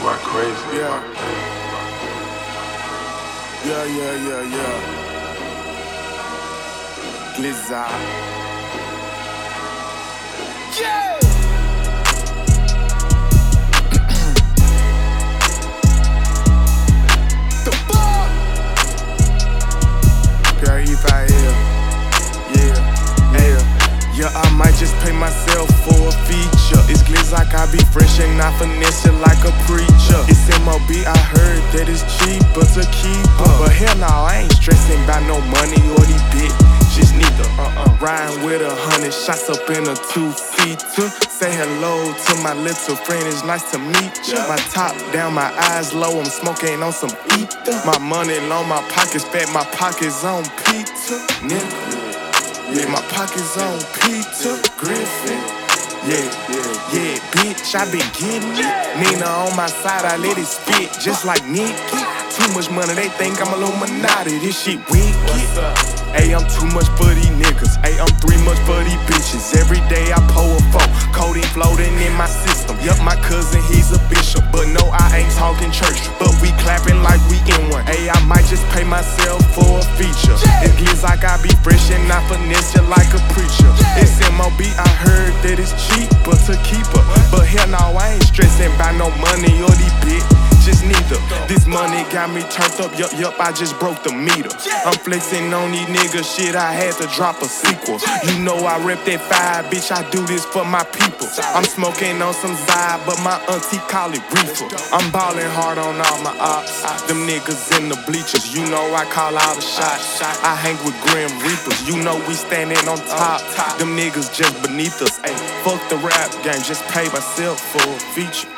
Rock crazy. Yeah. Yeah. Glizzy. Yeah. The fuck? Girl, if I yeah, I might just pay myself for a feature. It's glitz like I be fresh and not finessing like a preacher. It's MOB, I heard that it's cheaper to keep up. But hell no, I ain't stressing about no money or these bitches neither. Riding with 100 shots up in a 2-seater. Say hello to my little friend, it's nice to meet ya. My top down, my eyes low, I'm smoking on some ether. My money low, my pockets fat, my pockets on pizza. Nigga. Yeah, my pockets on Peter Griffin. Yeah, bitch, I been getting it. Nina on my side, I let it spit just like Nicky. Too much money, they think I'm Illuminati. This shit wicked. Ayy, I'm too much for these niggas. Ayy, I'm 3 much for these bitches. Every day I pour a 4. Codeine floating in my system. Yup, my cousin, he's a bishop. But no, I ain't talking church. But we clapping like we in one. Ayy, I might just pay myself for a feature. It gets like I be fresh and not finesse like a preacher. It's MOB, I heard that it's cheaper to keep up. But hell no, I ain't stressing about no money or these bitches neither. This money got me turned up, yup, I just broke the meter. I'm flexing on these niggas, shit, I had to drop a sequel. You know I rep that 5, bitch, I do this for my people. I'm smoking on some Zy, but my auntie call it reefer. I'm ballin' hard on all my ops, them niggas in the bleachers. You know I call all the shots, I hang with Grim Reapers. You know we standing on top, them niggas just beneath us. Ay, fuck the rap game, just pay myself for a feature.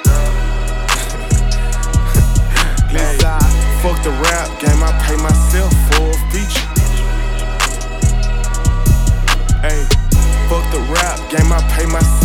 Ay, fuck the rap game, I pay myself for a feature. Ay, fuck the rap game, I pay myself.